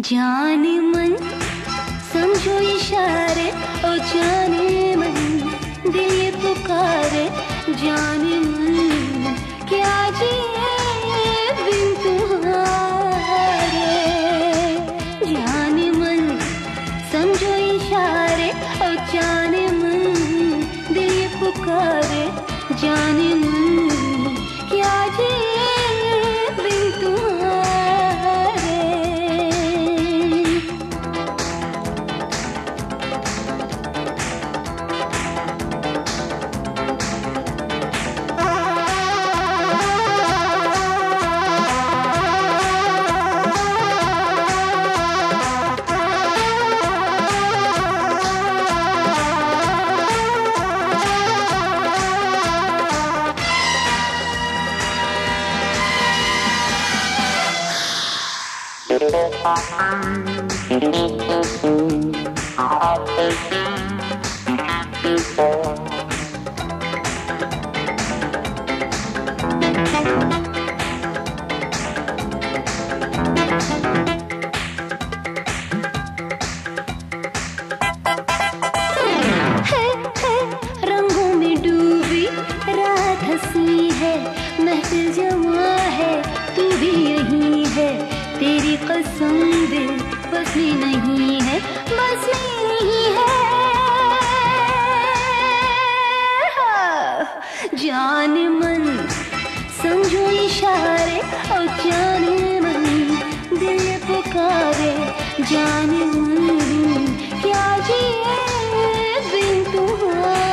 जाने मन समझो इशारे, ओ जाने मन दिल ये पुकारे। जाने मन क्या जिए बिन तुम्हारे। जाने मन समझो इशारे, ओ जाने मन दिल ये पुकारे। जाने मन क्या जिए बिन तुम्हारे। रंगों में डूबी रात हंसी है, महफिल जमा है, तू भी यही है। तेरी कसम दिल बसनी नहीं है, बसनी नहीं है। जाने मन समझो इशारे, और जाने मन दिल ये पुकारे। जाने मन क्या जिए बिन तुम्हारे।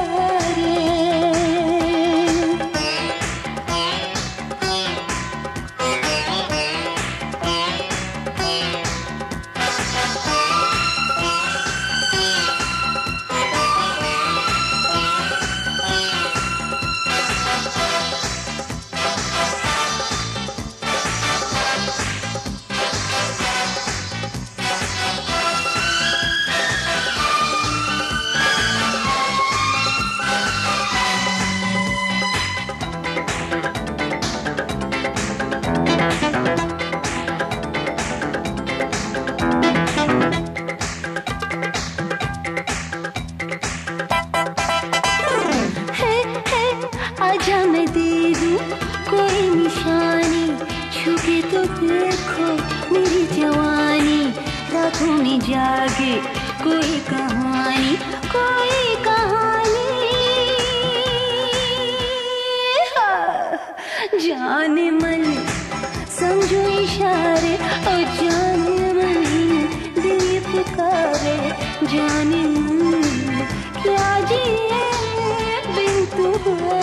आजा मैं दे दूं कोई निशानी, छुके तो देखो मेरी जवानी। रातों में जागे कोई कहानी, कोई कहानी। जाने मन समझो इशारे, और जाने मन दिल ये पुकारे। जाने मन क्या जिए बिन तुम्हारे।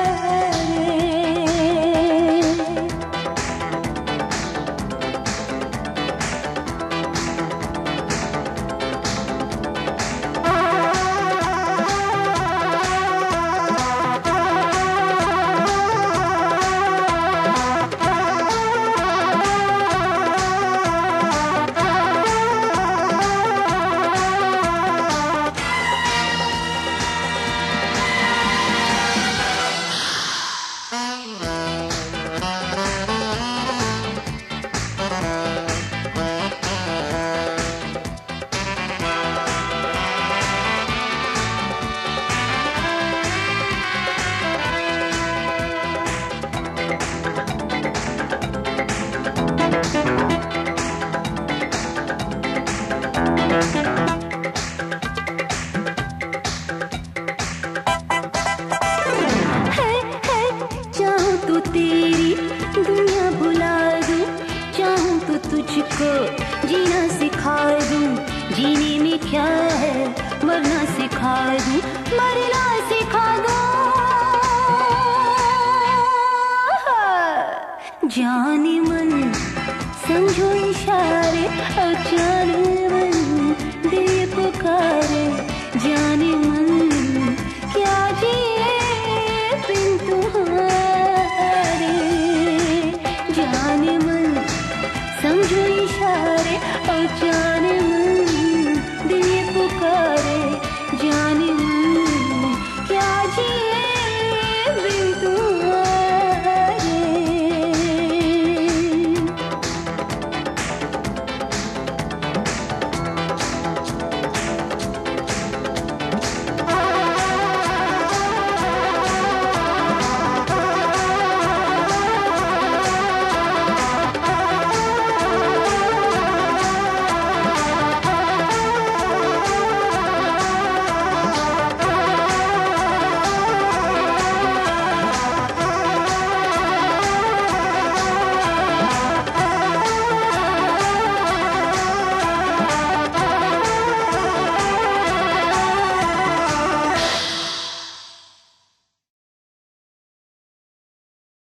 चाहूं तो तेरी दुनिया भुला दूं, चाहूं तो तुझको जीना सिखा दूं। जीने में क्या है मरना सिखा दूं, मरना सिखा दूं। जाने मन समझो इशारे, और जाने